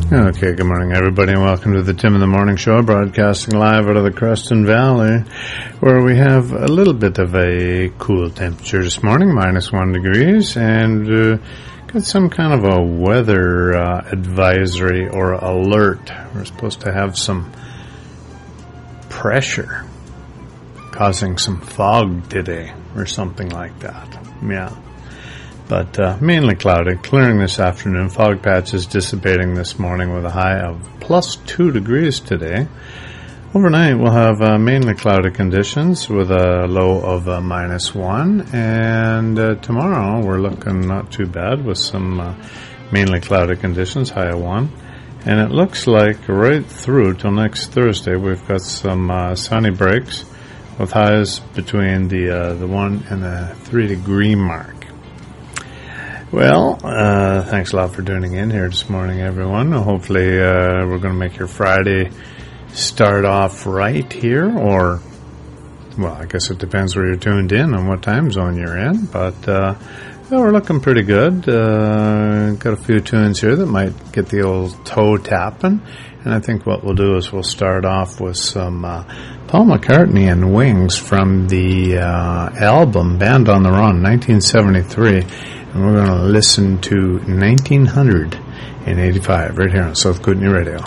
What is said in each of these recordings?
Okay, good morning, everybody, and welcome to the Tim in the Morning Show, broadcasting live out of the Creston Valley, where we have a little bit of a cool temperature this morning, -1 degrees, and got some kind of a weather advisory or alert. We're supposed to have some pressure causing some fog today, or something like that. Yeah. But mainly cloudy, clearing this afternoon. Fog patches dissipating this morning with a high of +2 degrees today. Overnight, we'll have mainly cloudy conditions with a low of -1. And tomorrow, we're looking not too bad with some mainly cloudy conditions, high of 1. And it looks like right through till next Thursday, we've got some sunny breaks with highs between the 1 and the 3 degree mark. Well, thanks a lot for tuning in here this morning, everyone. Hopefully, we're going to make your Friday start off right here, or, well, I guess it depends where you're tuned in and what time zone you're in, but, we're looking pretty good. Got a few tunes here that might get the old toe tapping, and I think what we'll do is we'll start off with some, Paul McCartney and Wings from the, album Band on the Run, 1973. And we're going to listen to 1985 right here on South Kootenay Radio.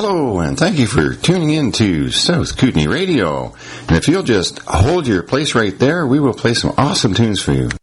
Hello, and thank you for tuning in to South Kootenai Radio. And if you'll just hold your place right there, we will play some awesome tunes for you.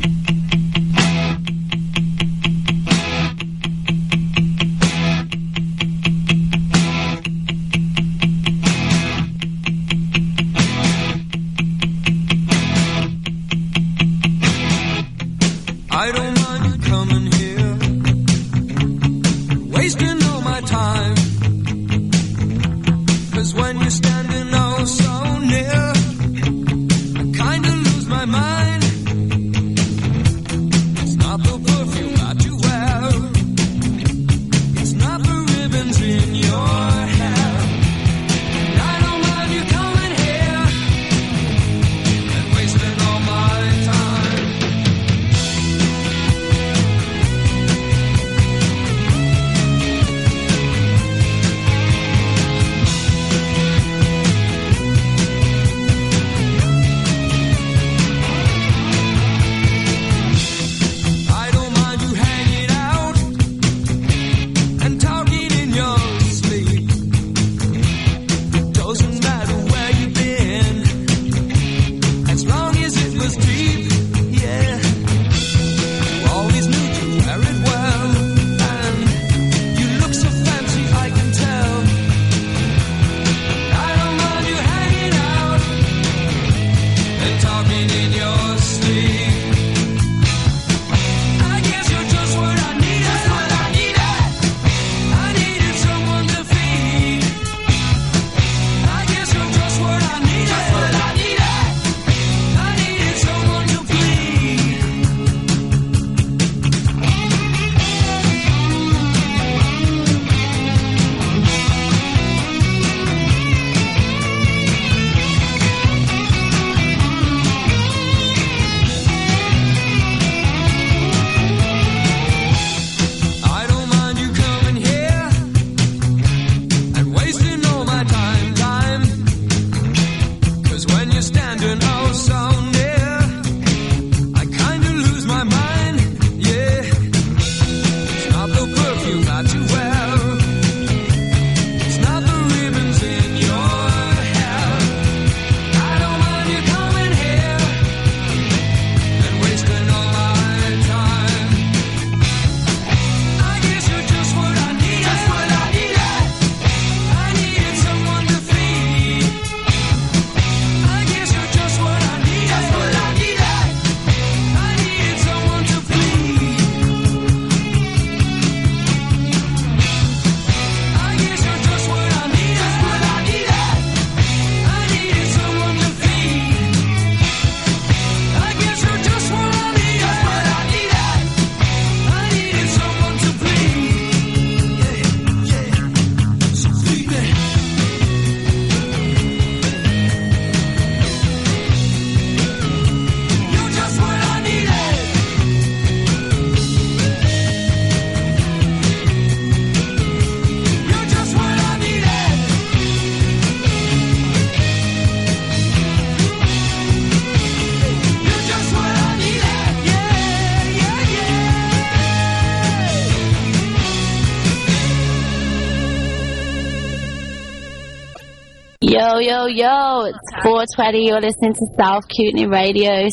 Yo, it's 4:20, you're listening to South Kootenai Radio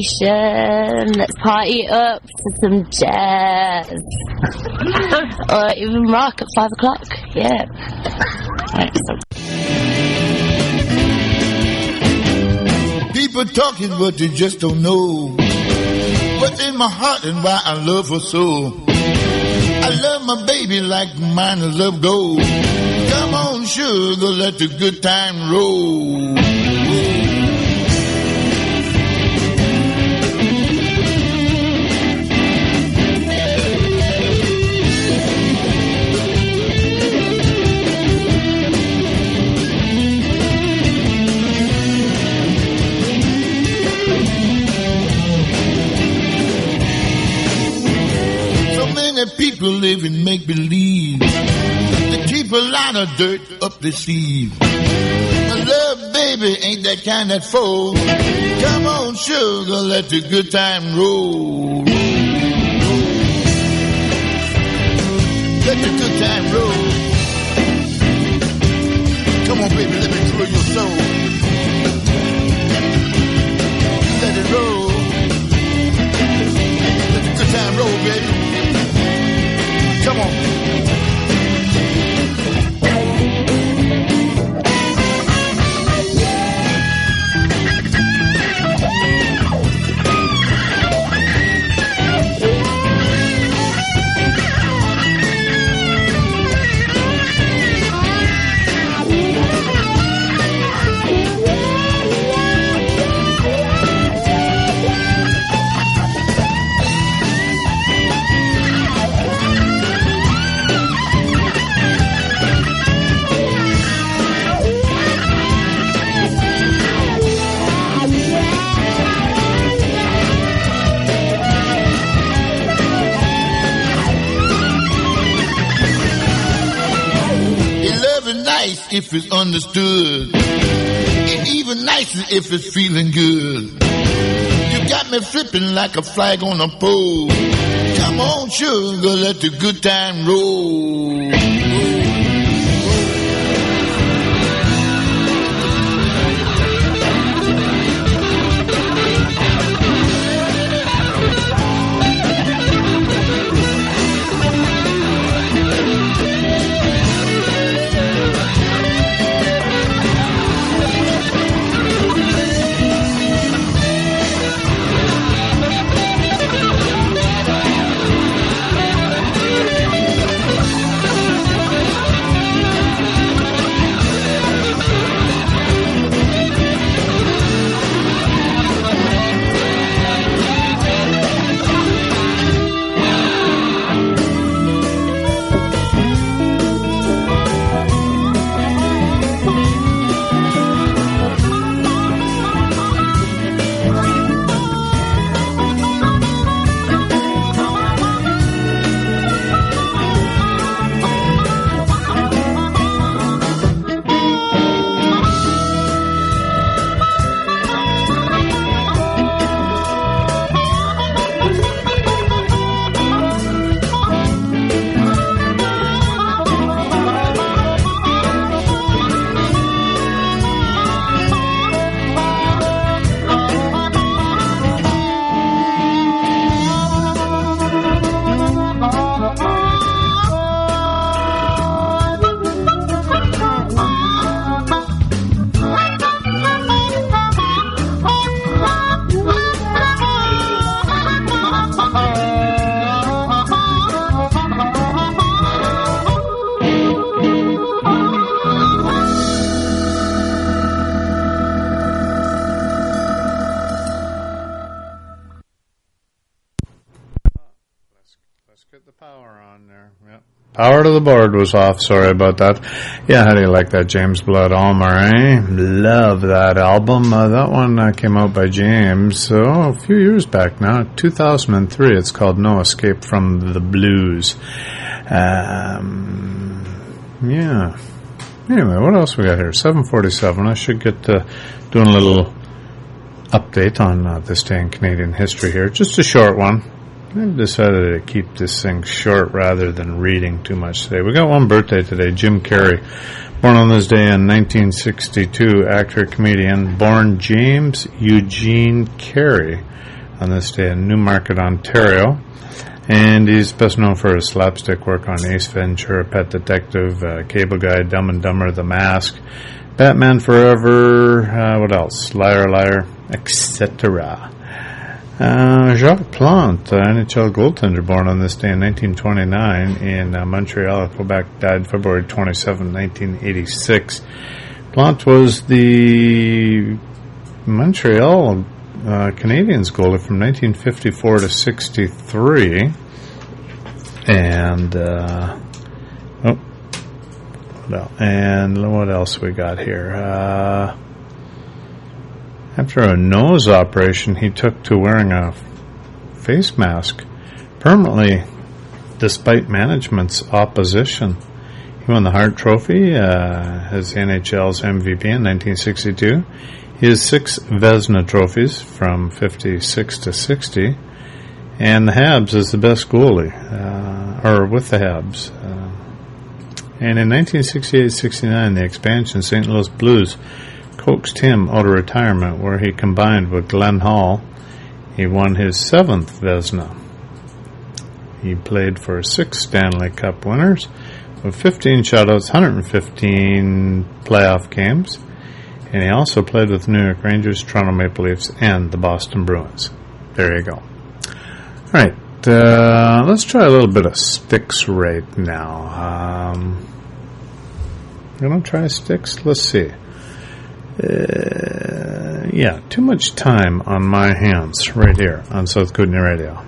Station. Let's party up to some jazz. Or even rock at 5 o'clock, yeah. People talking, but they just don't know what's in my heart and why I love her so. I love my baby like mine is love gold. Come on, sugar, let the good time roll. So many people live in make-believe. They keep a lot of dirt up their sleeve. My love, baby, ain't that kind that fool. Come on, sugar, let the good time roll. Let the good time roll. nice if it's understood. And even nicer if it's feeling good. You got me flipping like a flag on a pole. Come on, sugar, let the good time roll. Power to the board was off. Sorry about that. Yeah, how do you like that James Blood Almer, eh? Love that album. That one came out by James a few years back now, 2003. It's called No Escape from the Blues. Yeah. Anyway, what else we got here? 7:47. I should get doing a little update on this day in Canadian history here. Just a short one. I've decided to keep this thing short rather than reading too much today. We got one birthday today, Jim Carrey. Born on this day in 1962, actor, comedian, born James Eugene Carey on this day in Newmarket, Ontario. And he's best known for his slapstick work on Ace Ventura, Pet Detective, Cable Guy, Dumb and Dumber, The Mask, Batman Forever, what else? Liar, Liar, etc. Jacques Plante, NHL goaltender, born on this day in 1929 in Montreal, Quebec, died February 27, 1986. Plante was the Montreal Canadiens goalie from 1954 to 63. And, what else we got here? After a nose operation, he took to wearing a face mask permanently, despite management's opposition. He won the Hart Trophy as NHL's MVP in 1962. He has 6 Vezina trophies from 56 to 60, and the Habs is the best goalie, with the Habs. And in 1968-69, the expansion St. Louis Blues coaxed him out of retirement, where he combined with Glenn Hall. He won his 7th Vezina. He played for 6 Stanley Cup winners with 15 shutouts, 115 playoff games, and he also played with the New York Rangers, Toronto Maple Leafs, and the Boston Bruins. There you go. All right, let's try a little bit of Styx right now. You want to try Styx? Let's see. Too much time on my hands right here on South Kootenai Radio.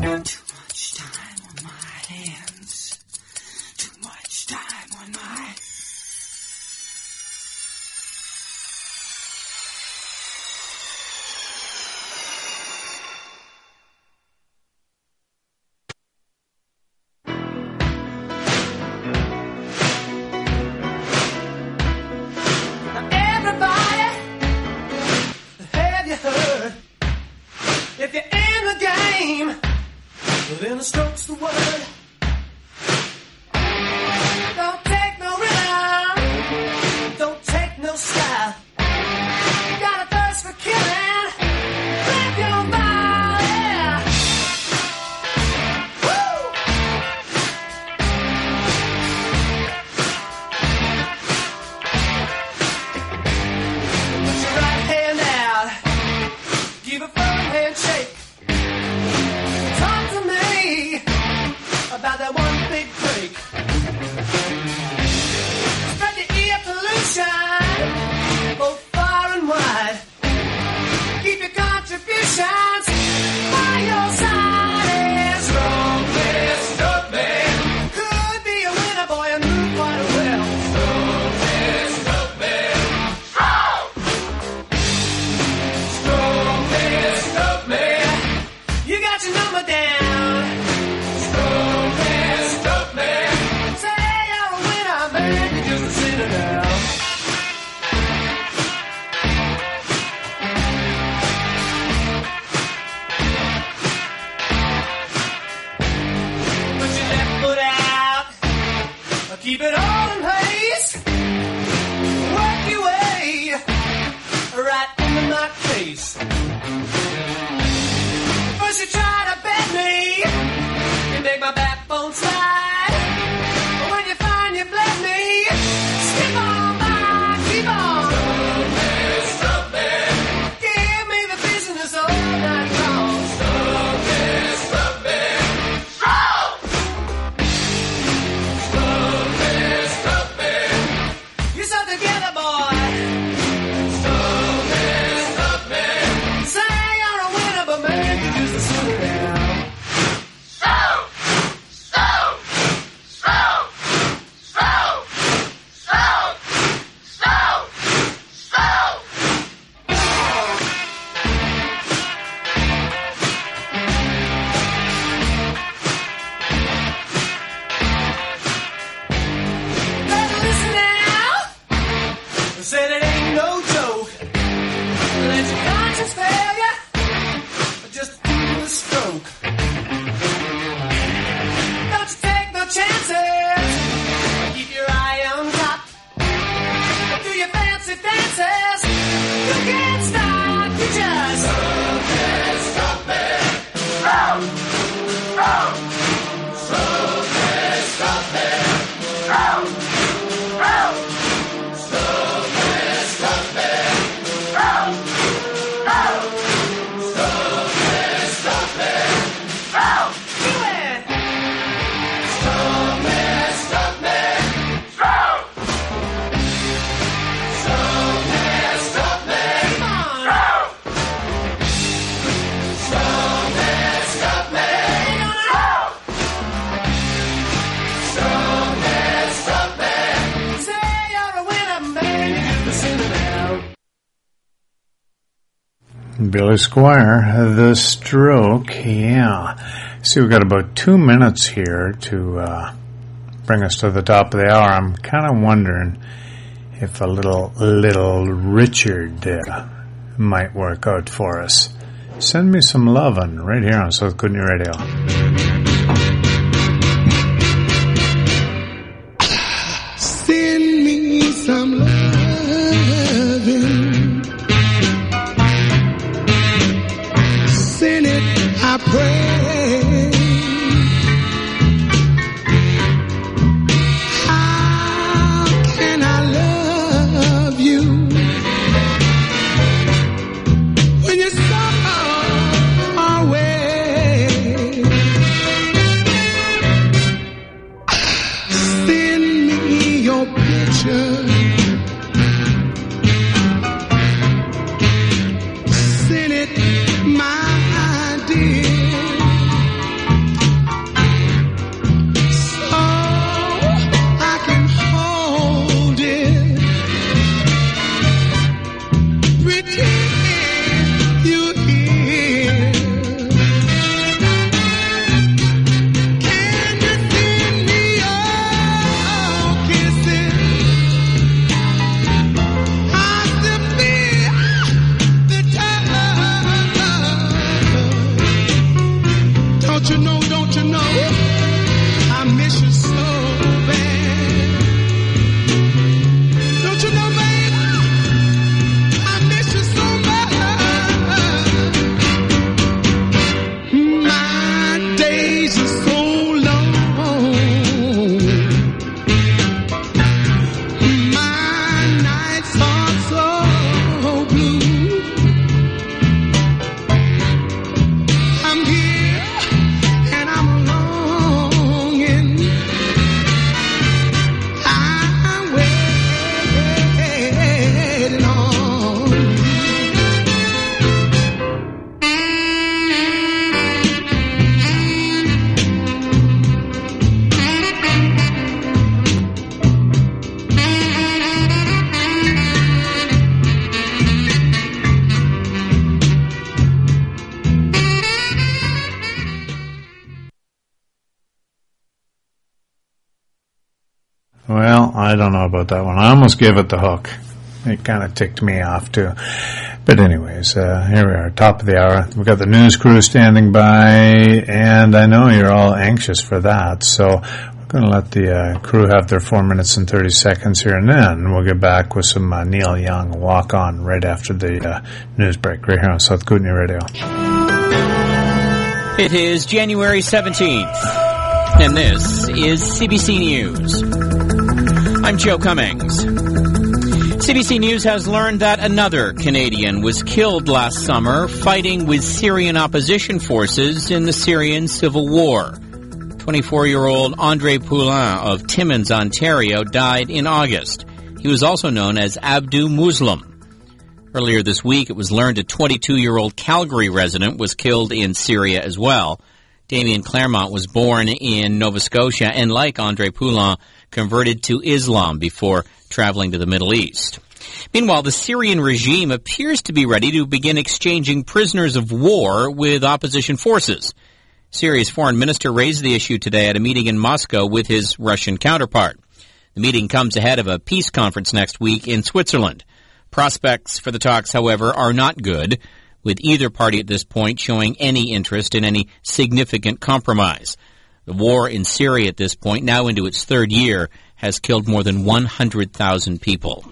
Billy Squier, The Stroke, yeah. See, we've got about 2 minutes here to bring us to the top of the hour. I'm kind of wondering if a little Richard might work out for us. Send me some lovin' right here on South Kootenai Radio. Send me some lovin'. Send it, I pray. How can I love you when you're so far away? Send me your picture. Send it, my dear. don't you know I miss you so bad? Don't you know, baby, I miss you so bad. My days are so long. My nights are so blue. I'm here and I'm longing. I'm waiting on you. Well, I don't know about that one. I almost gave it the hook. It kind of ticked me off too. But anyways, here we are, top of the hour. We've got the news crew standing by, and I know you're all anxious for that, so we're going to let the crew have their 4 minutes and 30 seconds here, and then we'll get back with some Neil Young, Walk On, right after the news break, right here on South Kootenai Radio. It is January 17th, and this is CBC News. I'm Joe Cummings. CBC News has learned that another Canadian was killed last summer fighting with Syrian opposition forces in the Syrian civil war. 24-year-old Andre Poulin of Timmins, Ontario, died in August. He was also known as Abdu Muslim. Earlier this week, it was learned a 22-year-old Calgary resident was killed in Syria as well. Damien Claremont was born in Nova Scotia and, like Andre Poulin, converted to Islam before traveling to the Middle East. Meanwhile, the Syrian regime appears to be ready to begin exchanging prisoners of war with opposition forces. Syria's foreign minister raised the issue today at a meeting in Moscow with his Russian counterpart. The meeting comes ahead of a peace conference next week in Switzerland. Prospects for the talks, however, are not good, with either party at this point showing any interest in any significant compromise. The war in Syria at this point, now into its third year, has killed more than 100,000 people.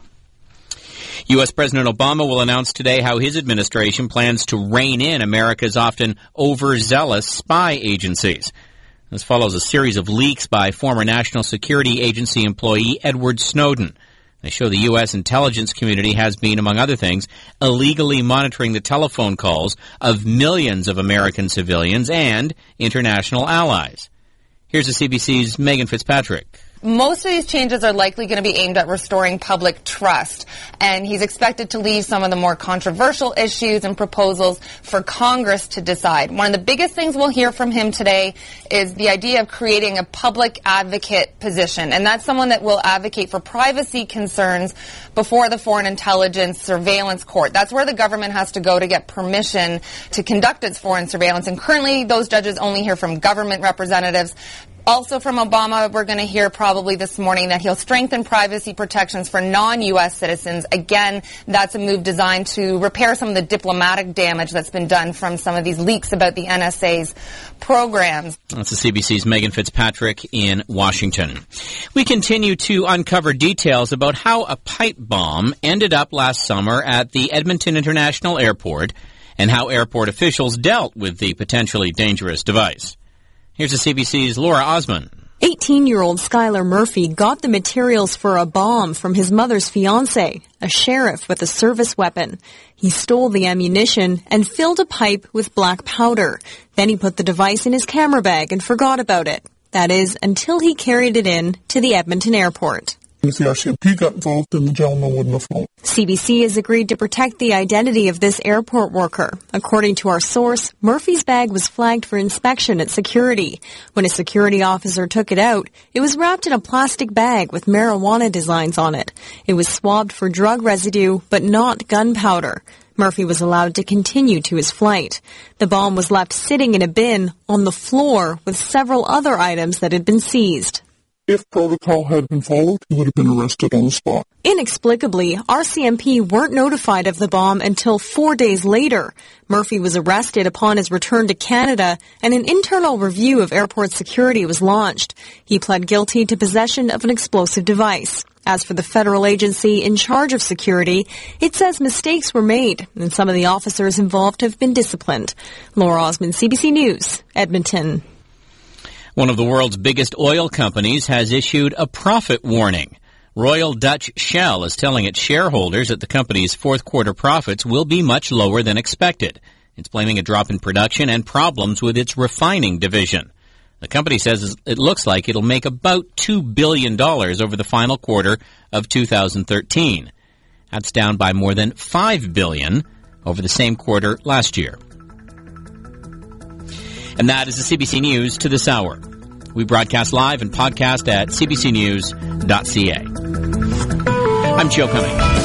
U.S. President Obama will announce today how his administration plans to rein in America's often overzealous spy agencies. This follows a series of leaks by former National Security Agency employee Edward Snowden. They show the U.S. intelligence community has been, among other things, illegally monitoring the telephone calls of millions of American civilians and international allies. Here's the CBC's Megan Fitzpatrick. Most of these changes are likely going to be aimed at restoring public trust, and he's expected to leave some of the more controversial issues and proposals for Congress to decide. One of the biggest things we'll hear from him today is the idea of creating a public advocate position, and that's someone that will advocate for privacy concerns before the Foreign Intelligence Surveillance Court. That's where the government has to go to get permission to conduct its foreign surveillance, and currently those judges only hear from government representatives. Also from Obama, we're going to hear probably this morning that he'll strengthen privacy protections for non-U.S. citizens. Again, that's a move designed to repair some of the diplomatic damage that's been done from some of these leaks about the NSA's programs. That's the CBC's Megan Fitzpatrick in Washington. We continue to uncover details about how a pipe bomb ended up last summer at the Edmonton International Airport and how airport officials dealt with the potentially dangerous device. Here's the CBC's Laura Osman. 18-year-old Skylar Murphy got the materials for a bomb from his mother's fiancé, a sheriff with a service weapon. He stole the ammunition and filled a pipe with black powder. Then he put the device in his camera bag and forgot about it. That is, until he carried it in to the Edmonton airport. If he got involved, then the gentleman wouldn't have known. CBC has agreed to protect the identity of this airport worker. According to our source, Murphy's bag was flagged for inspection at security. When a security officer took it out, it was wrapped in a plastic bag with marijuana designs on it. It was swabbed for drug residue, but not gunpowder. Murphy was allowed to continue to his flight. The bomb was left sitting in a bin on the floor with several other items that had been seized. If protocol had been followed, he would have been arrested on the spot. Inexplicably, RCMP weren't notified of the bomb until 4 days later. Murphy was arrested upon his return to Canada, and an internal review of airport security was launched. He pled guilty to possession of an explosive device. As for the federal agency in charge of security, it says mistakes were made, and some of the officers involved have been disciplined. Laura Osmond, CBC News, Edmonton. One of the world's biggest oil companies has issued a profit warning. Royal Dutch Shell is telling its shareholders that the company's fourth quarter profits will be much lower than expected. It's blaming a drop in production and problems with its refining division. The company says it looks like it'll make about $2 billion over the final quarter of 2013. That's down by more than $5 billion over the same quarter last year. And that is the CBC News to this hour. We broadcast live and podcast at cbcnews.ca. I'm Joe Cummings.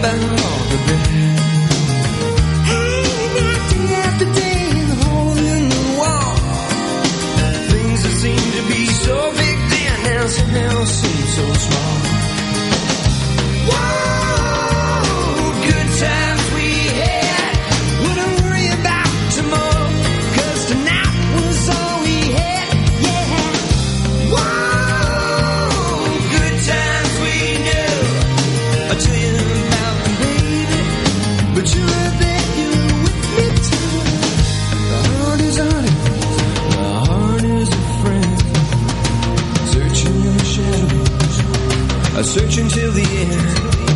about all the bad. Hanging out day after day, the hole in the wall. Things that seem to be so big then now somehow seem so small. Whoa, good times we had. Wouldn't worry about tomorrow, 'cause tonight was all we had. Yeah. Whoa, good times we knew. I'll tell you about them, baby, but you were there, you were with me too. The heart is honest, the heart is a friend. Searching in the shadows, I search until the end.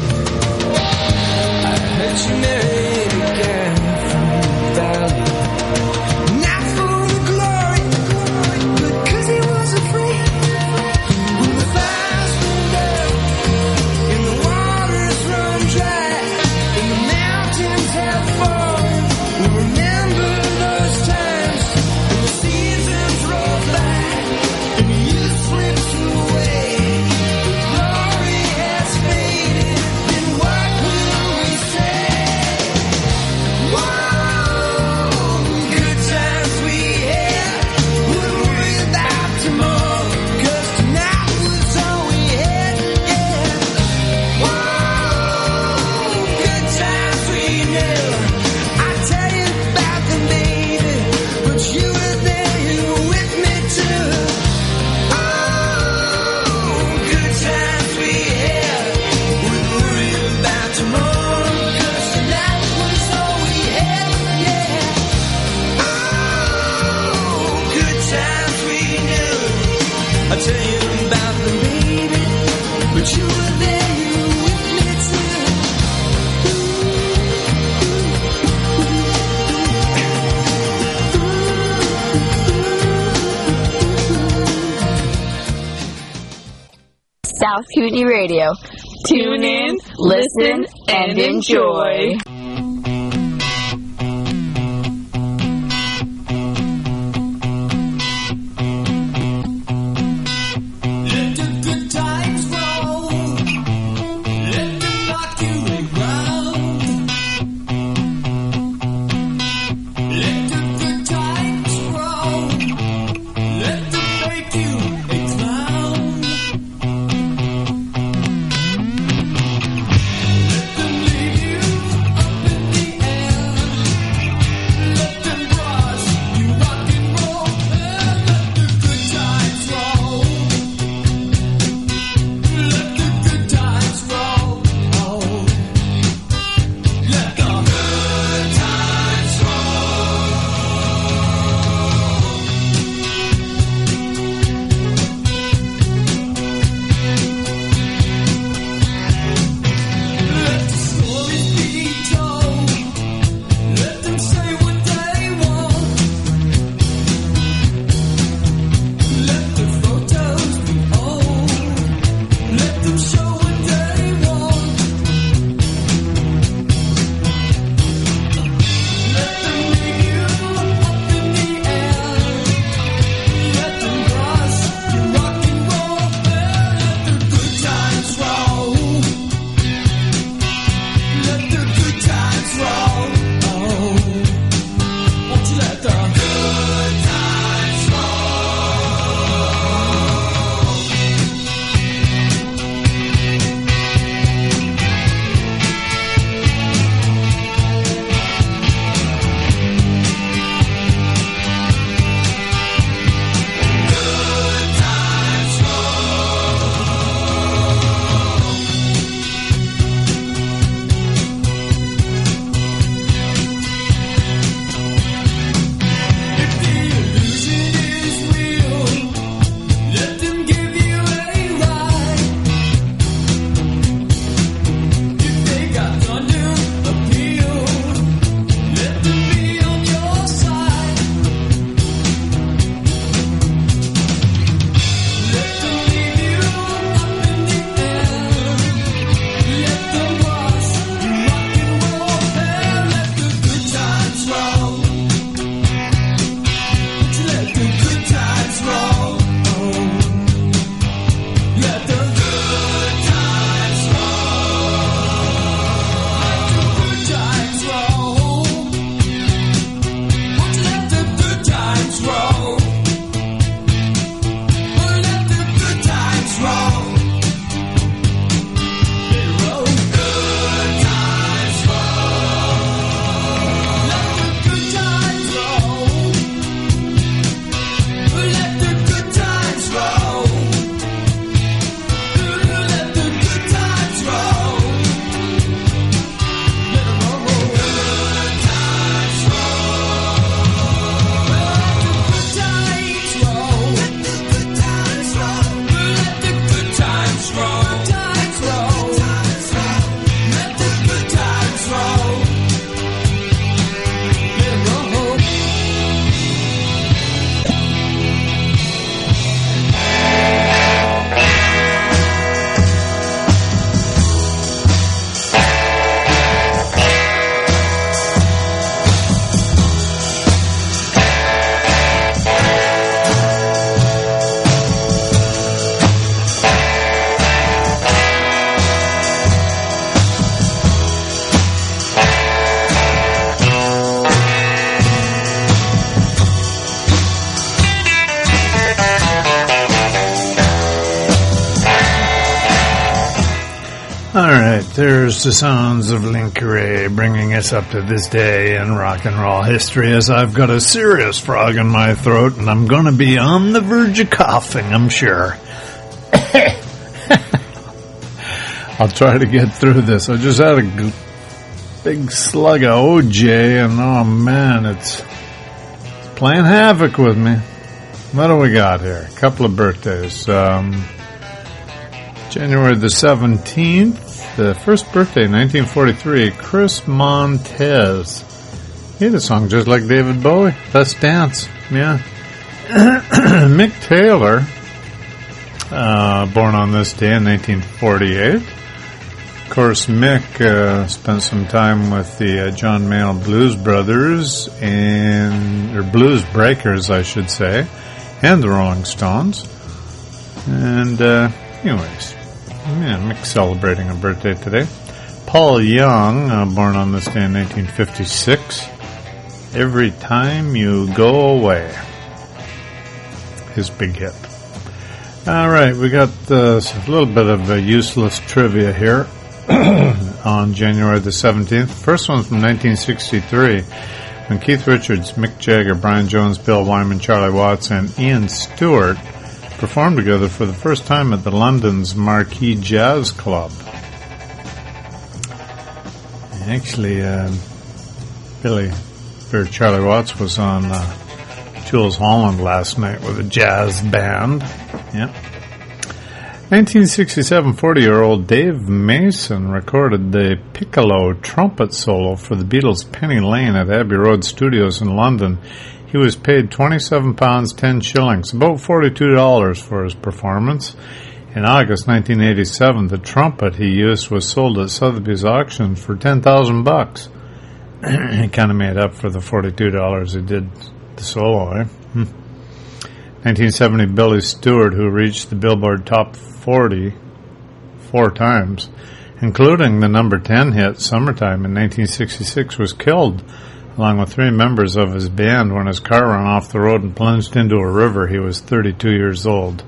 I heard you married a guy from the valley. Not for the glory, but 'cause he was afraid. When the fires burn down and the waters run dry and the mountains have fallen, we'll remember those times when the seasons roll by and the youth slips away. The glory has faded, and what will we say? Whoa, good times we had. Wouldn't worry about tomorrow, 'cause tonight was all we had. Yeah. Whoa, good times we knew. I tell you about them, baby, but you were there, you were with me too. Oh, good times we had. Wouldn't worry about tomorrow, 'cause tonight was all we had. Yeah. Oh, good times we knew. I tell you about them, baby, but you were there, you were with me too. South Kootenai Radio. Tune in, listen, and enjoy. Let the good times roll. Let them knock you around. Let the good times roll. Let them make you a clown. Let them leave you All right, there's the sounds of Link Ray bringing us up to this day in rock and roll history as I've got a serious frog in my throat and I'm going to be on the verge of coughing, I'm sure. I'll try to get through this. I just had a big slug of OJ and oh man, it's playing havoc with me. What do we got here? A couple of birthdays. January the 17th, the first birthday, 1943, Chris Montez. He had a song just like David Bowie, Let's Dance, yeah. Mick Taylor, born on this day in 1948. Of course, Mick spent some time with the John Mayall Blues Brothers, or Blues Breakers, I should say, and the Rolling Stones. And, anyways, yeah, Mick's celebrating a birthday today. Paul Young, born on this day in 1956. Every Time You Go Away. His big hit. All right, we got a little bit of useless trivia here on January the 17th. First one's from 1963, when Keith Richards, Mick Jagger, Brian Jones, Bill Wyman, Charlie Watts, and Ian Stewart performed together for the first time at the London's Marquee Jazz Club. Actually, Charlie Watts was on Jules Holland last night with a jazz band. Yep. 1967, 40-year-old Dave Mason recorded the piccolo trumpet solo for the Beatles' Penny Lane at Abbey Road Studios in London. He was paid £27, 10 shillings, about $42 for his performance. In August 1987, the trumpet he used was sold at Sotheby's auction for $10,000. He kind of made up for the $42 he did the solo, eh? 1970, Billy Stewart, who reached the Billboard Top 40 4 times, including the number 10 hit Summertime in 1966, was killed along with 3 members of his band when his car ran off the road and plunged into a river. He was 32 years old.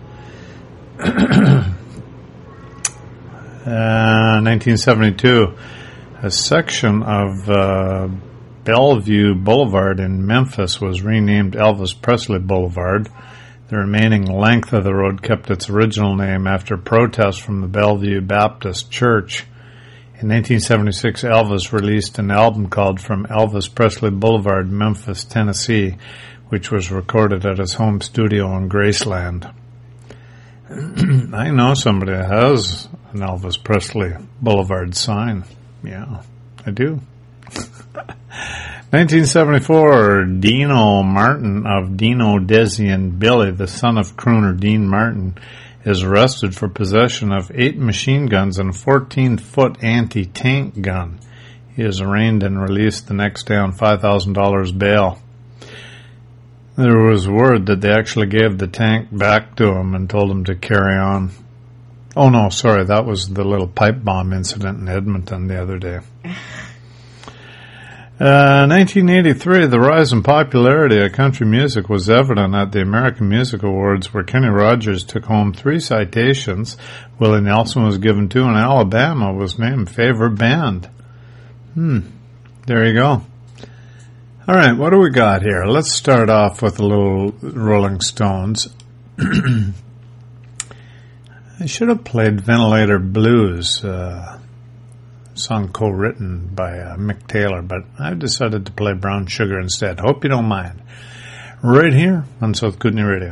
1972, a section of Bellevue Boulevard in Memphis was renamed Elvis Presley Boulevard. The remaining length of the road kept its original name after protests from the Bellevue Baptist Church. In 1976, Elvis released an album called From Elvis Presley Boulevard, Memphis, Tennessee, which was recorded at his home studio in Graceland. I know somebody that has an Elvis Presley Boulevard sign. Yeah, I do. 1974, Dino Martin of Dino, Desi, and Billy, the son of crooner Dean Martin, is arrested for possession of 8 machine guns and a 14-foot anti-tank gun. He is arraigned and released the next day on $5,000 bail. There was word that they actually gave the tank back to him and told him to carry on. Oh no, sorry, that was the little pipe bomb incident in Edmonton the other day. 1983, the rise in popularity of country music was evident at the American Music Awards, where Kenny Rogers took home 3 citations. Willie Nelson was given 2, and Alabama was named favorite band. There you go. All right, what do we got here? Let's start off with a little Rolling Stones. I should have played Ventilator Blues, song co-written by Mick Taylor, but I've decided to play Brown Sugar instead. Hope you don't mind. Right here on South Kootenai Radio.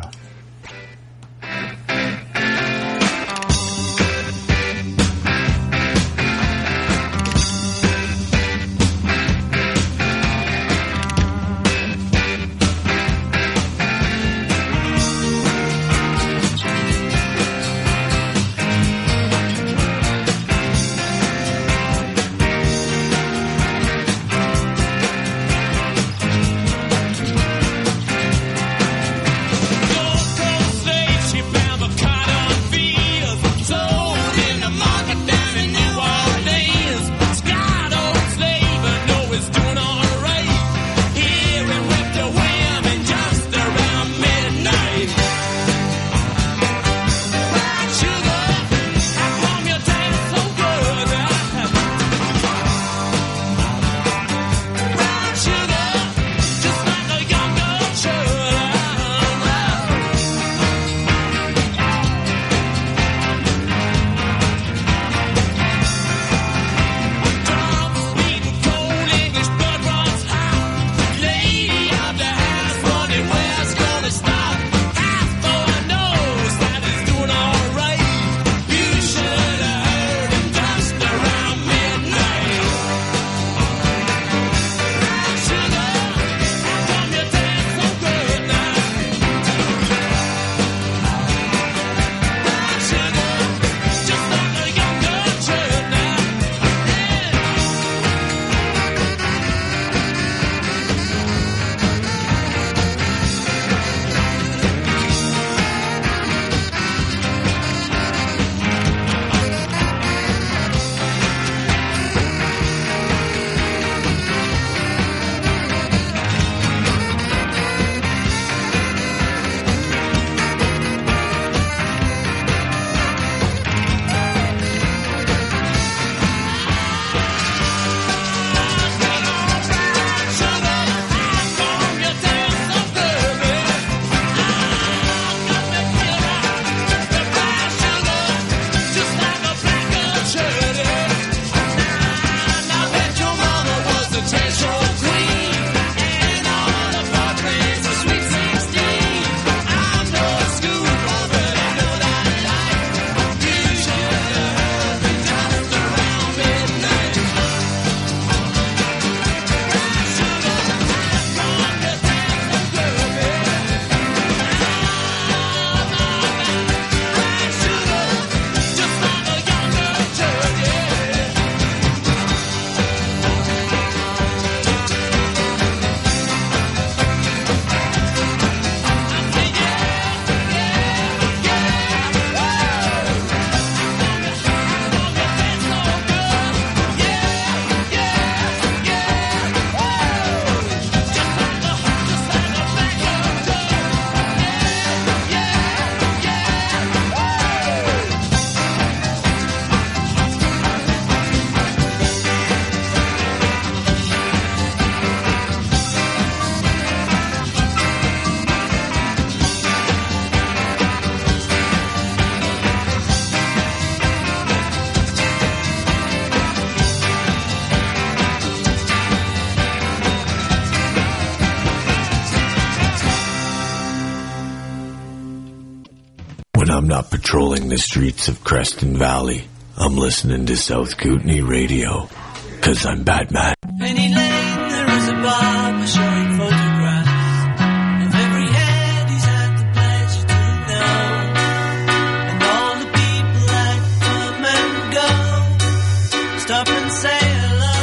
I'm not patrolling the streets of Creston Valley. I'm listening to South Kootenai Radio, 'cause I'm Batman. Penny Lane, there is a barber showing photographs of every head he's had the pleasure to know, and all the people that come and go, stop and say hello.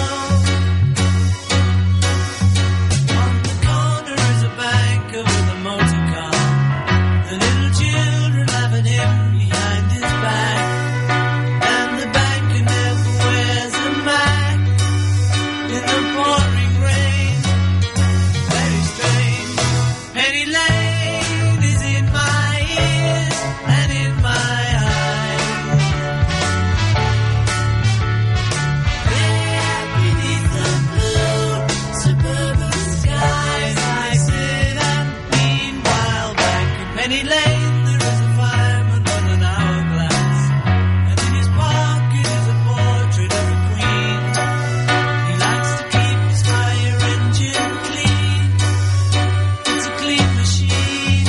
On the corner is a banker with a motor car, the little children laughing him behind his back, and the banker never wears a mask in the pouring rain. Very strange. Penny Lane is in my ears and in my eyes. There beneath the blue suburban skies, I sit and meanwhile back in Penny Lane there is a fireman on an hourglass, and in his pocket is a portrait of a queen. He likes to keep his fire engine clean. It's a clean machine.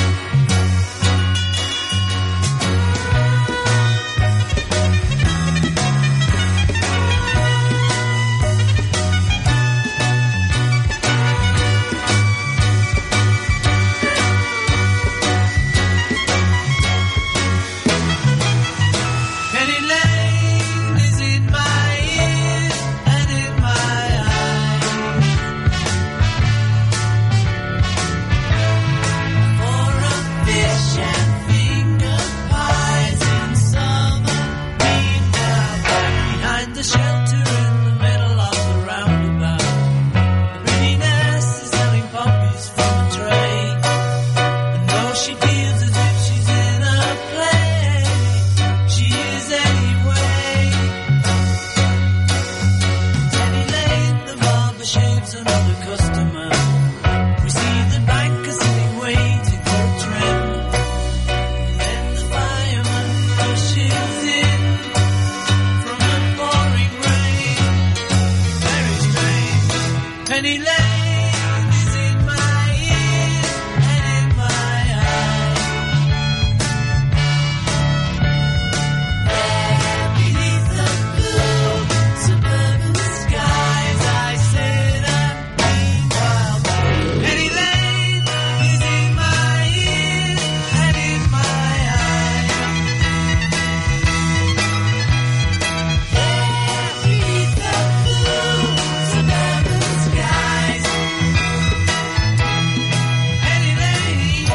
Penny Lane is in my ears and in my eyes. For a fish and finger pies in summer, meanwhile back behind the shelter in the middle of the roundabout, the pretty nurse is selling poppies from a tray, and though she feels as if she's in a play, she is anyway. Penny Lane, the barber shaves another customer. We see the banker sitting waiting for a trim. And then the fireman rushes in from the pouring rain. Very strange. Penny Lane is in my ears and in my eyes. There beneath the blue suburban skies, I sit and meanwhile back. Penny Lane is in my ears and in my eyes. There beneath the blue suburban skies, Penny Lane.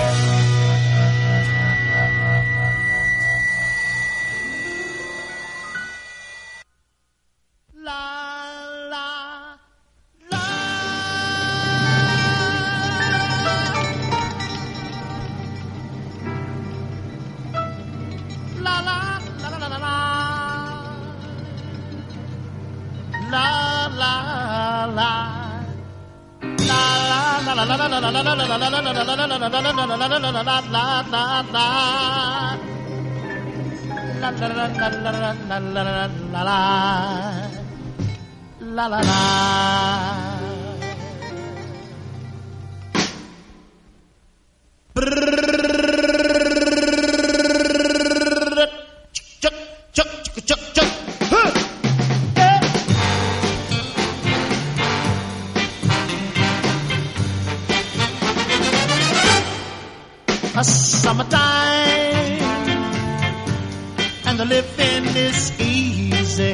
A summertime and the living is easy.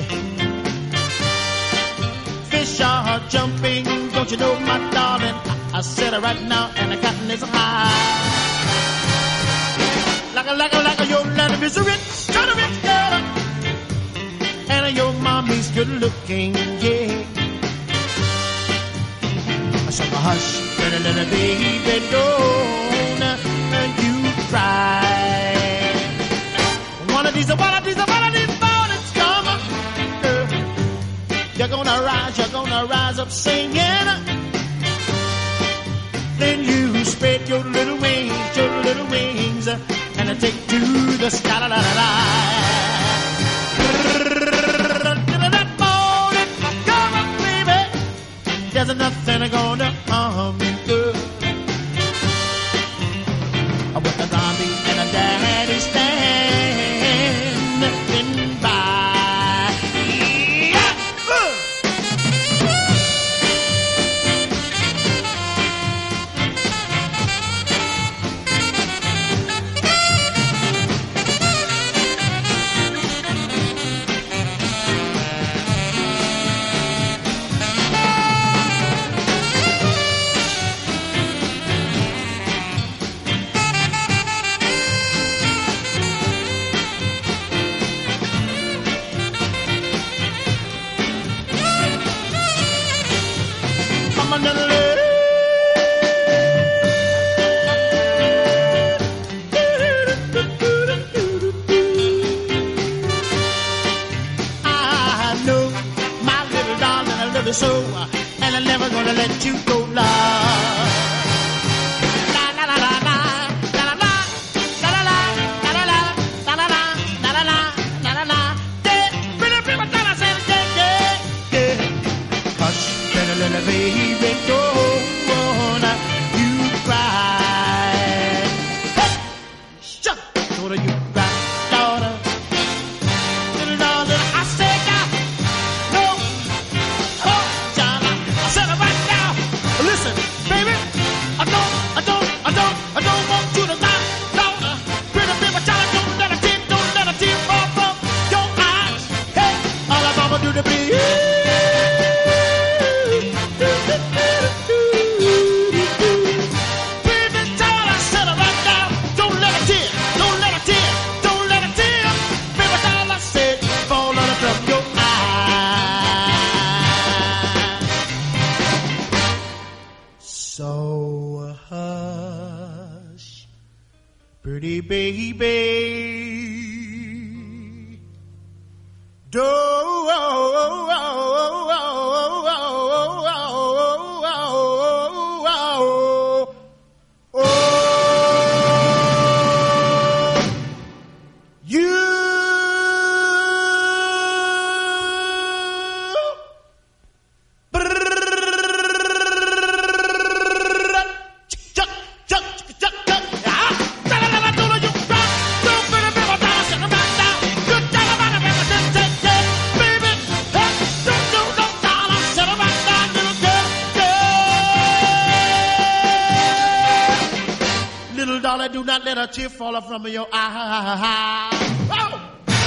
Fish are jumping, don't you know, my darling? I said it right now, and the cotton is high. Like a, your lady is a rich girl, and your mommy's good looking, yeah. So hush, little baby, don't you cry. One of these mornings come, you're gonna rise up singing. Then you spread your little wings, and take to the sky. La, la, la, la. That morning, come on, baby. There's nothing gonna harm you, girl. With a zombie and a daddy stand. you so, and I'm never gonna let you go, love. La la la la la, la la la, la la la, la la la, la la la, la la la, la la la. Yeah, pretty prima donna said, yeah, yeah, yeah. Hush, better little baby, don't you cry. Hey, shut, daughter, you cry, daughter. Little daughter, I said, no, oh, John, I said it right now. Listen, baby, I don't want you to die, daughter. Pretty baby, child, don't let a tear fall from your eyes. Hey, all I'm gonna do to be baby, child, I said it right now. Don't let a tear, don't let a tear, don't let a tear. Baby, child, I said, fall out from your eyes. So hush, pretty baby, little darling, do not let a tear fall from your eye. Oh!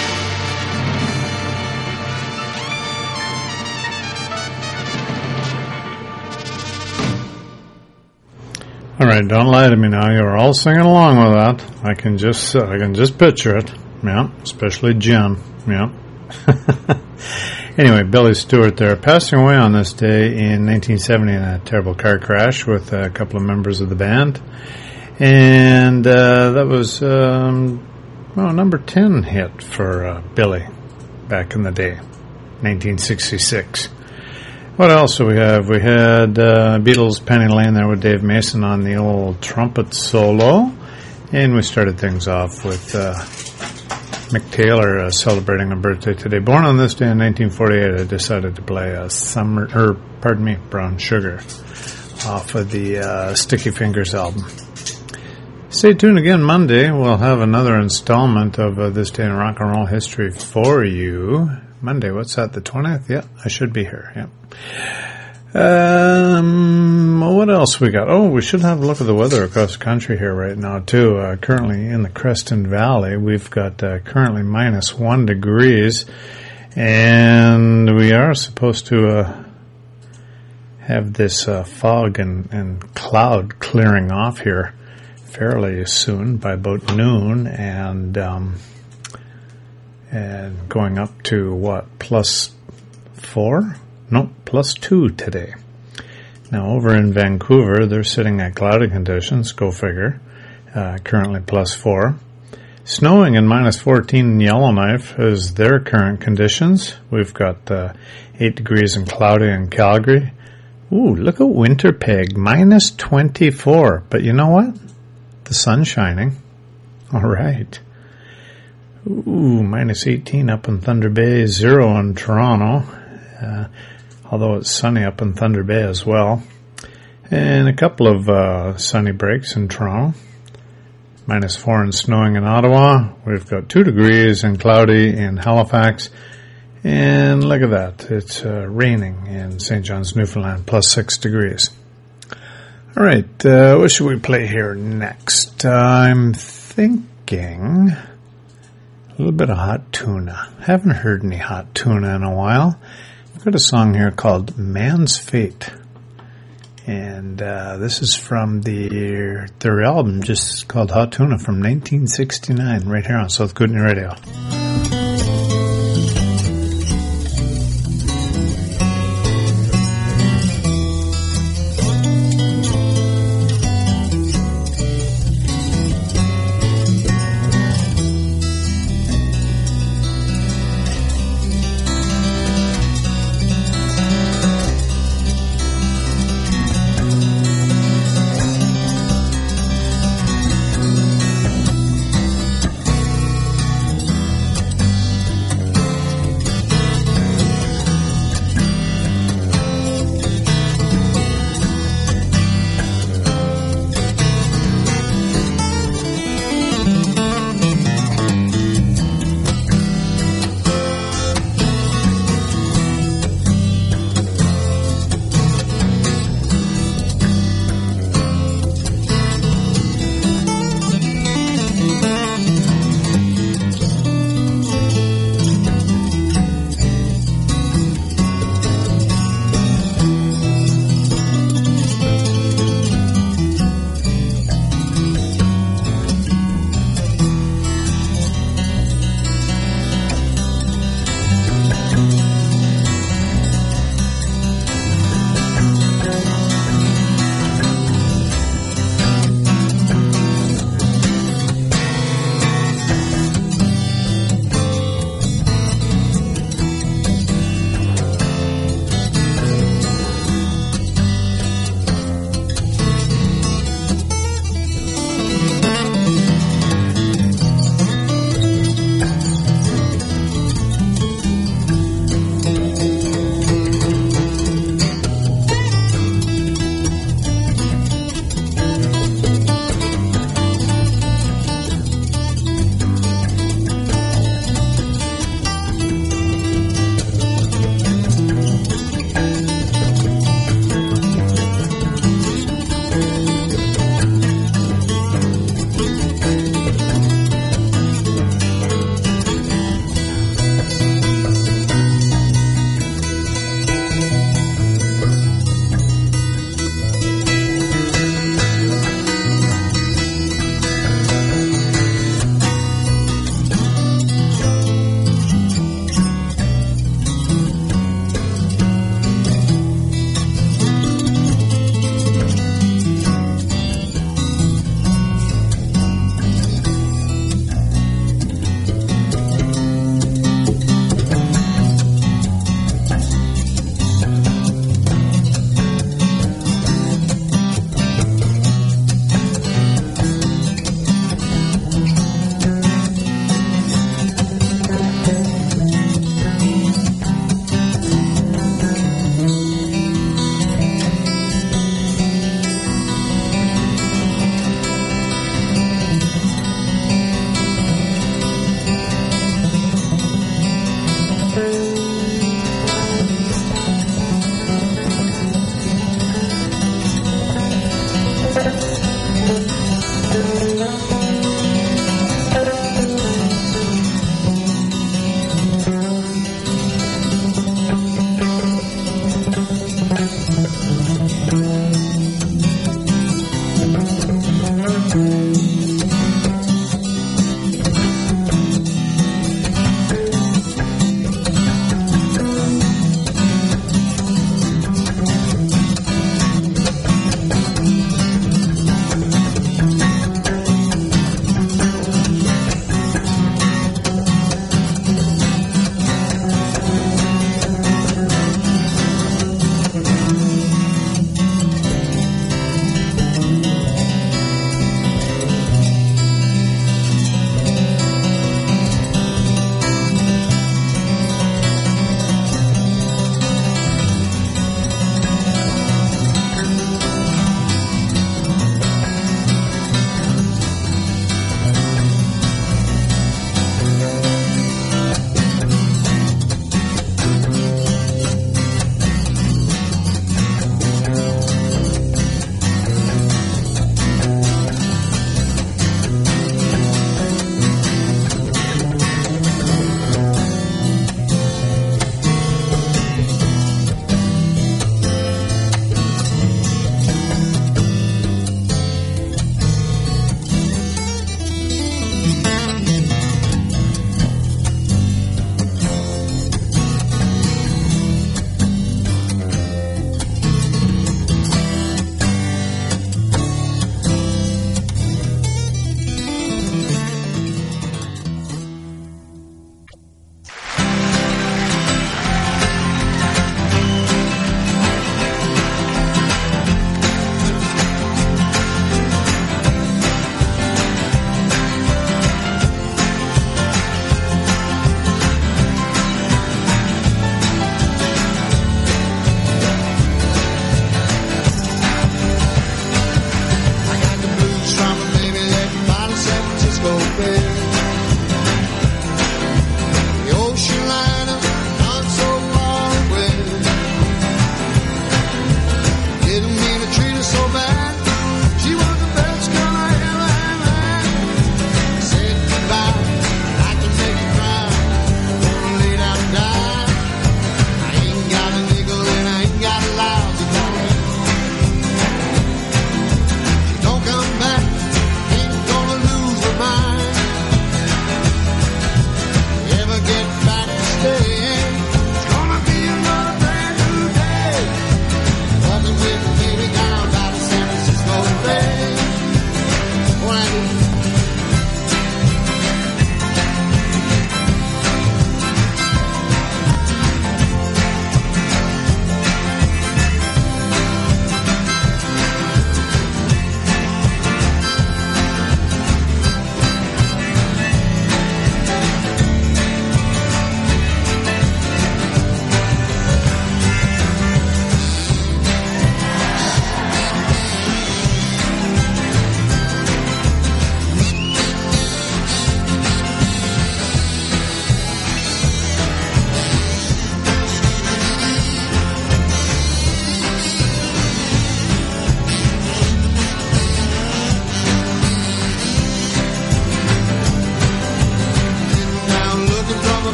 All right, don't lie to me now. You're all singing along with that. I can just picture it. Yeah, especially Jim. Yeah. Anyway, Billy Stewart there, passing away on this day in 1970 in a terrible car crash with a couple of members of the band. And that was number 10 hit for Billy back in the day, 1966. What else do we have? We had Beatles' Penny Lane there with Dave Mason on the old trumpet solo. And we started things off with Mick Taylor celebrating a birthday today. Born on this day in 1948, I decided to play Brown Sugar off of the Sticky Fingers album. Stay tuned again Monday. We'll have another installment of This Day in Rock and Roll History for you. Monday, what's that, the 20th? Yeah, I should be here, yeah. What else we got? Oh, we should have a look at the weather across the country here right now, too. Currently in the Creston Valley, we've got currently -1 degrees, and we are supposed to have this fog and cloud clearing off here fairly soon by about noon, and going up to what, +4? No, +2 today. Now over in Vancouver, they're sitting at cloudy conditions, go figure, currently +4. Snowing and -14 in Yellowknife is their current conditions. We've got 8 degrees and cloudy in Calgary. Ooh, look at Winterpeg, -24. But you know what? The sun's shining. All right. Ooh, -18 up in Thunder Bay, 0 in Toronto. Although it's sunny up in Thunder Bay as well. And a couple of sunny breaks in Toronto. -4 and snowing in Ottawa. We've got 2 degrees and cloudy in Halifax. And look at that. It's raining in St. John's, Newfoundland, +6 degrees. All right, what should we play here next? I'm thinking a little bit of Hot Tuna. Haven't heard any Hot Tuna in a while. I've got a song here called Man's Fate. And this is from their album, just called Hot Tuna, from 1969, right here on South Kootenai Radio.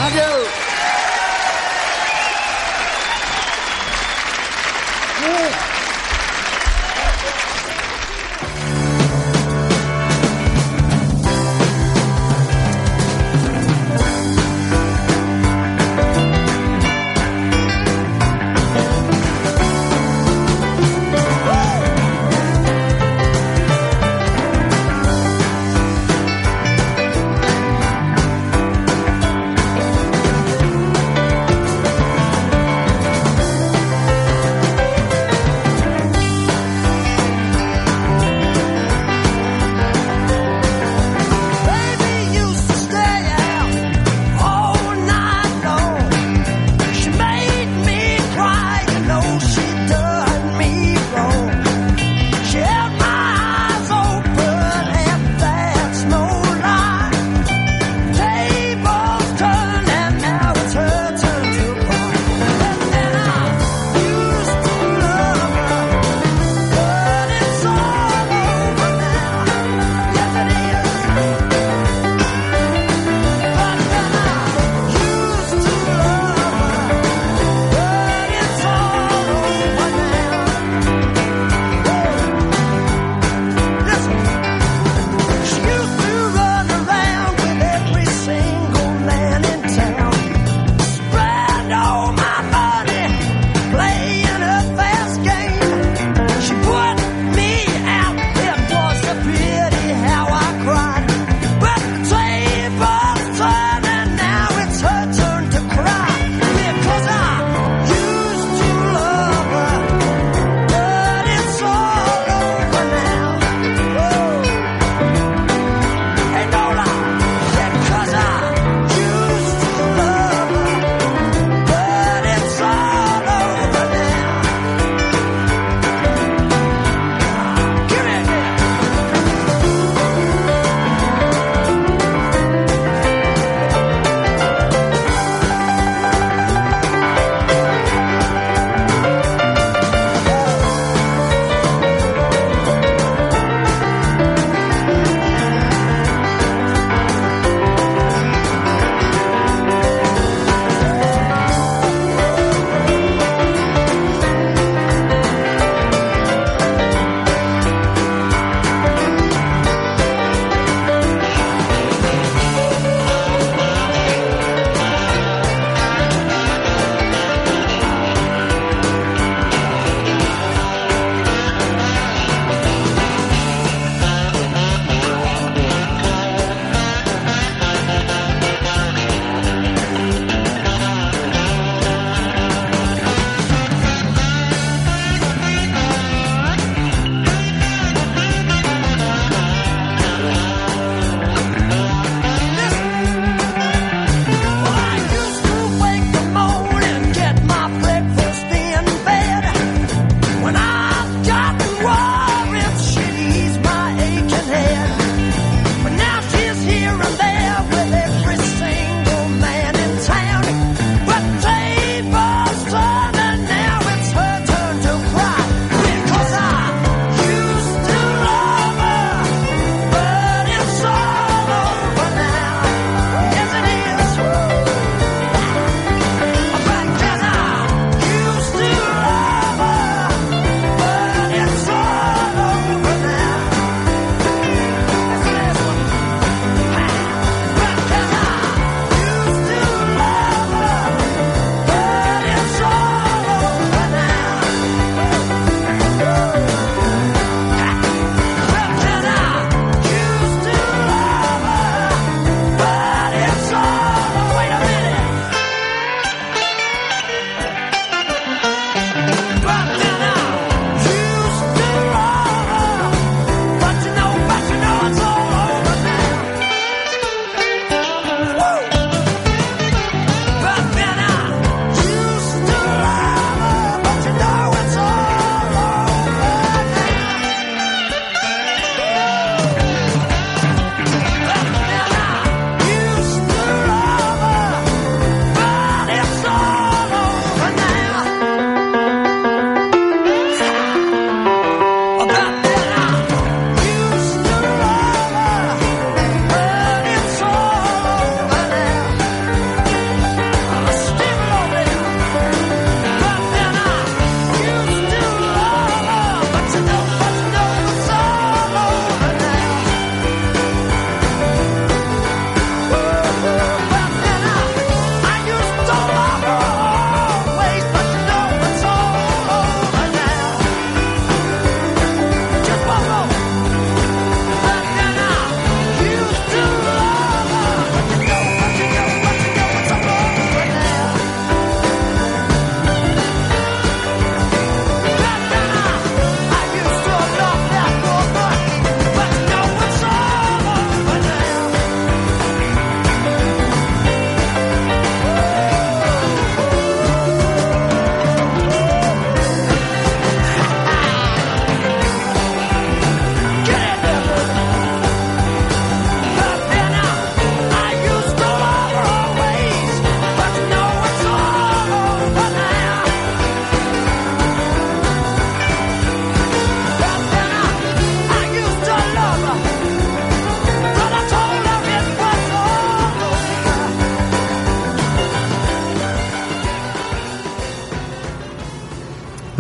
I do.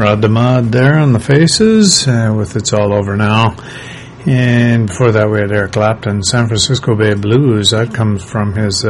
Rod the Mod there on the Faces with It's All Over Now. And before that we had Eric Clapton, San Francisco Bay Blues. That comes from his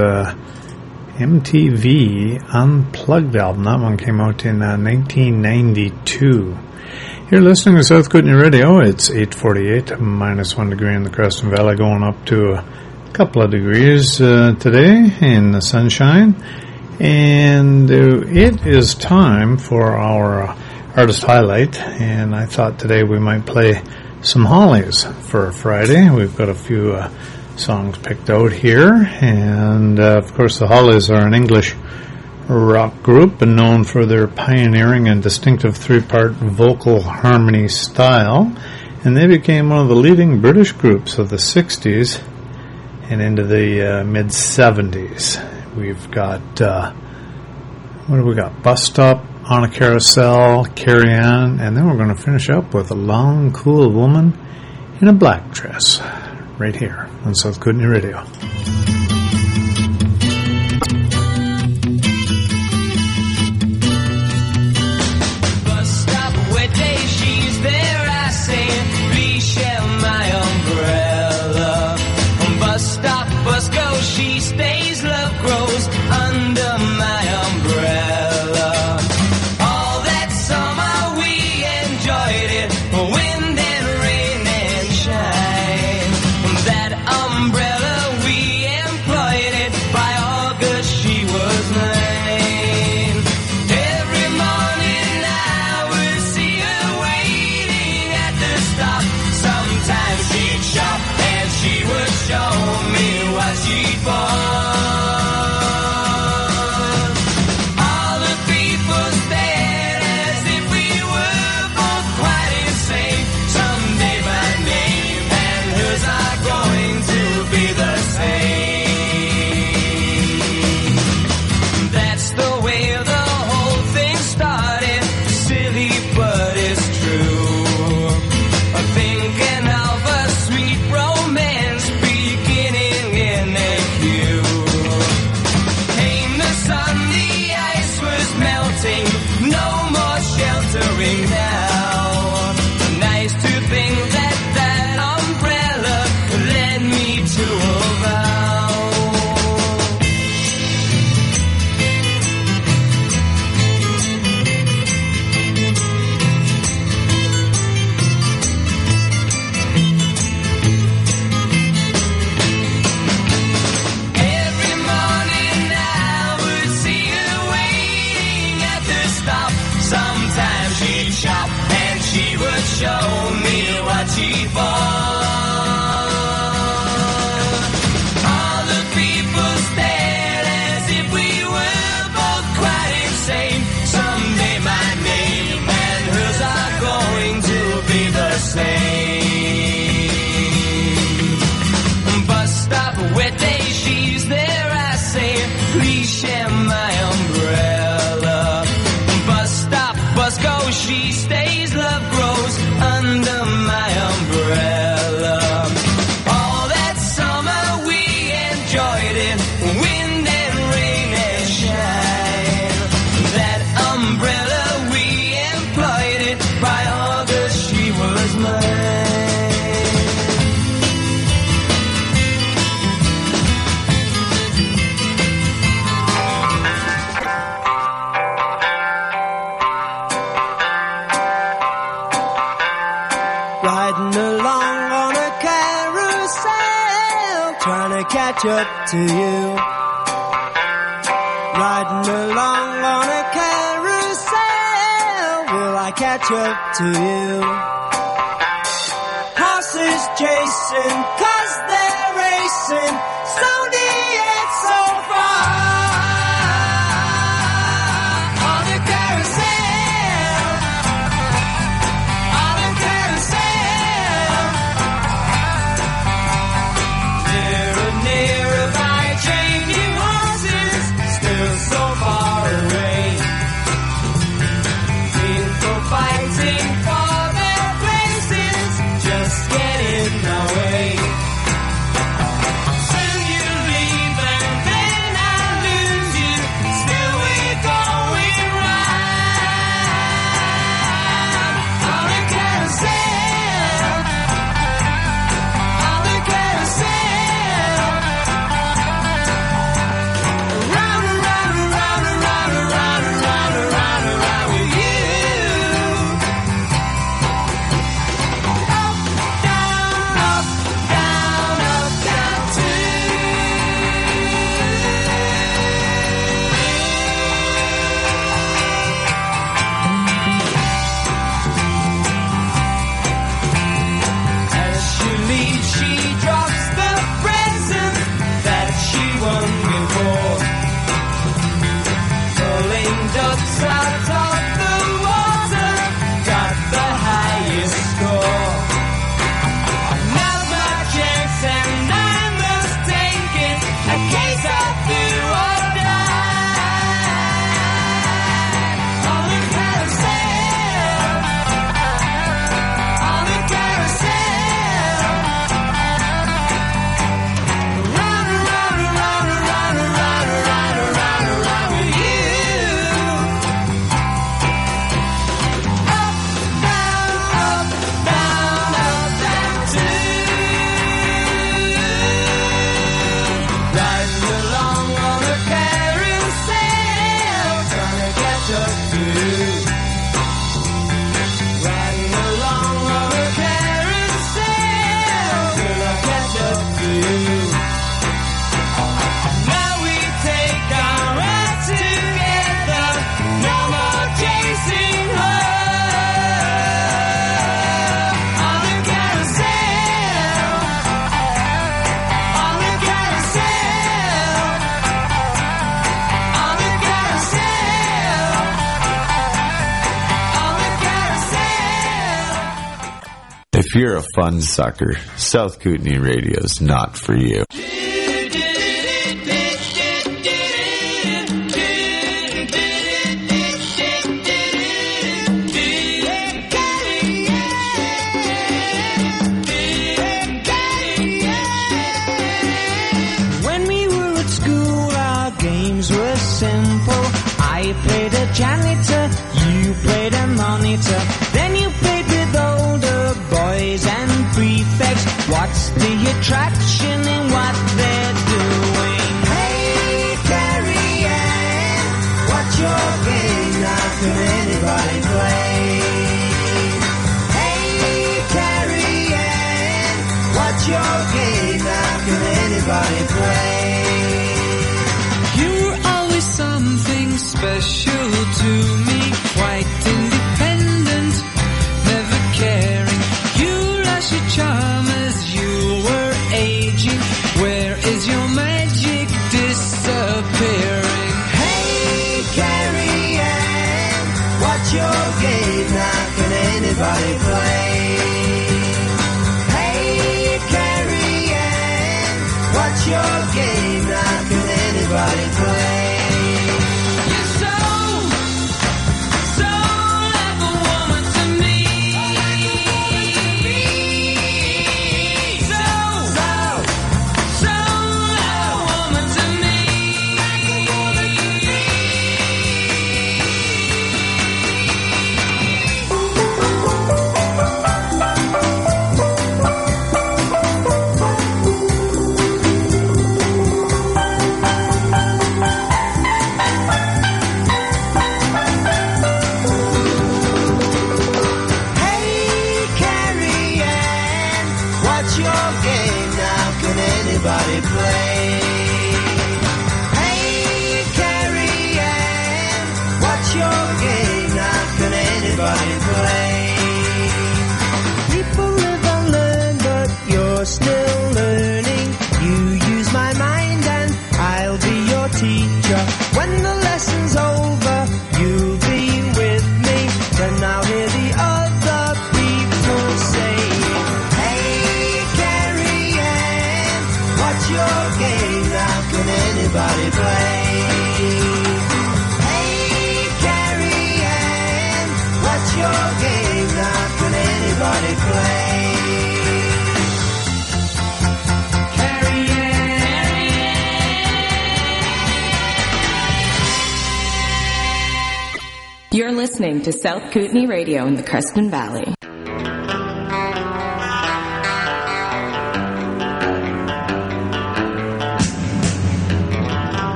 MTV Unplugged album. That one came out in 1992. You're listening to South Kootenai Radio. It's 8:48, minus 1 degree in the Creston Valley, going up to a couple of degrees today in the sunshine. And it is time for our artist highlight. And I thought today we might play some Hollies for Friday. We've got a few songs picked out here. And, of course, the Hollies are an English rock group and known for their pioneering and distinctive three-part vocal harmony style. And they became one of the leading British groups of the 60s and into the mid-70s. We've got, what do we got? Bus Stop, On a Carousel, Carry On, and then we're going to finish up with A Long, Cool Woman in a Black Dress, right here on South Kootenai Radio. Bus stop, wet day, she's there, I say, please share my umbrella. Bus stop, bus go, she stays, love grows under my umbrella. All that summer we enjoyed it, wind and rain and shine. That umbrella we employed it, by August she was mine. Every morning I would see her waiting at the stop. Sometimes she'd shop and she would show me what she'd bought. All the people stared as if we were both quite insane. Someday my name and hers are going to be the same. That's the way the whole thing started. Silly, but it's true. Thinking of a sweet romance beginning in a queue. Came the sun, the ice was melting, no more sheltering now. Nice to think that that umbrella led me to a vow. Every morning I would see her waiting at the stop. Sometimes she'd shop and she would show me what she bought. All the people stared as if we were both quite insane. Someday my name and hers are going to be the same. Bus stop, wet day, she's there, I say, please share my umbrella. Bus stop, bus go, she stays, love grows under my umbrella. All that summer we enjoyed it, wind and rain and shine. That umbrella we employed it, by August she was mine. Riding along on a carousel, trying to catch up to you. Riding along on a carousel, will I catch up to you? Horses chasing, 'cause they're racing, slowly yet so far. On a carousel, on a carousel. Nearer, nearer by changing horses, still so far away. People fighting for their places, just get in the way. Soon you leave and then I'll If you're a fun sucker, South Kootenai Radio's not for you. When we were at school, our games were simple. I played a janitor, you played a monitor. Then you played with older boys and prefects. What's the attraction in what they're doing? Hey, Carrie Ann, what's your game? Now can anybody play? Hey, Carrie Ann, what's your game? Now can anybody play? You're always something special to me, quite independent, never caring. You lost your charm as you were aging. Where is your magic disappearing? Hey, Carrie Ann, what's your game? Now can anybody play? Hey, Carrie Ann, what's your game? Now can anybody play? Still learning, you use my mind and I'll be your teacher. When the lesson's over, you'll be with me. Then I'll hear the other people saying, hey, Carrie Ann, what's your game? Now can anybody play? Hey, Carrie Ann, what's your game? Now can anybody play? You're listening to South Kootenai Radio in the Creston Valley.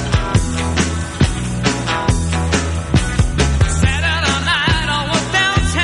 Saturday night I was downtown.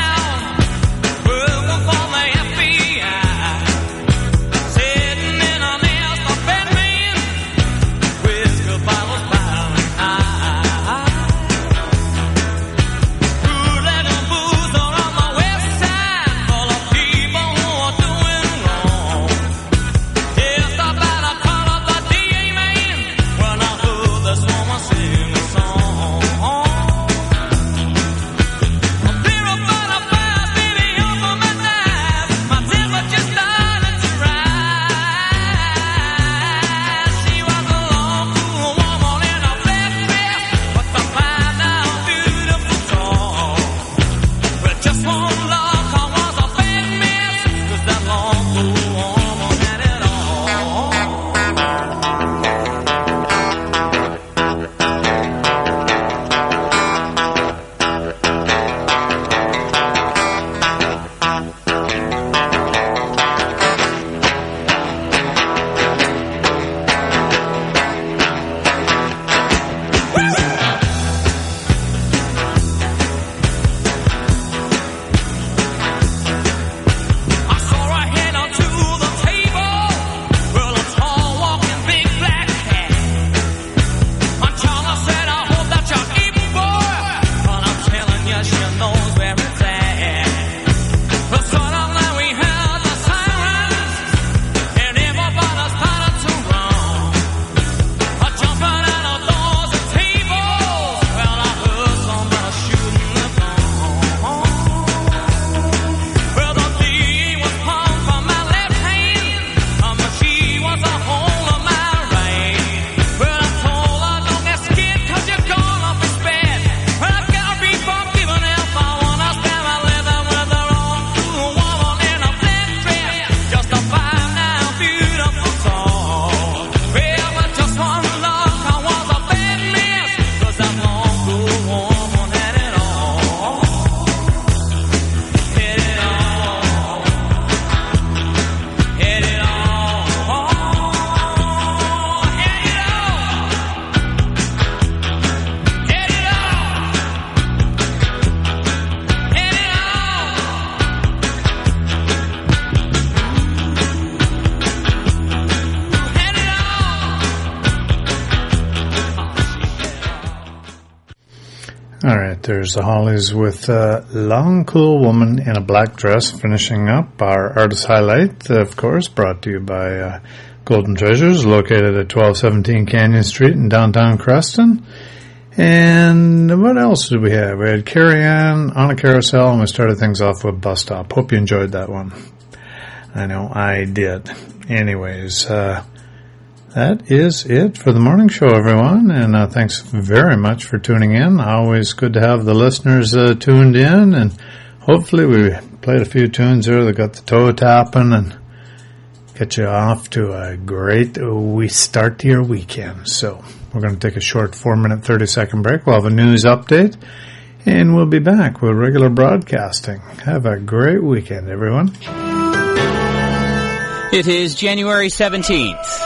there's the Hollies with Long Cool Woman in a Black Dress, finishing up our artist highlight, of course, brought to you by Golden Treasures, located at 1217 Canyon Street in downtown Creston. And what else did we have? We had Carrie Ann on a Carousel, and we started things off with Bus Stop. Hope you enjoyed that one. I know I did. Anyways, that is it for the morning show, everyone, and thanks very much for tuning in. Always good to have the listeners tuned in, and hopefully we played a few tunes there that got the toe tapping and get you off to a great start to your weekend. So we're going to take a short 4-minute, 30-second break. We'll have a news update, and we'll be back with regular broadcasting. Have a great weekend, everyone. It is January 17th.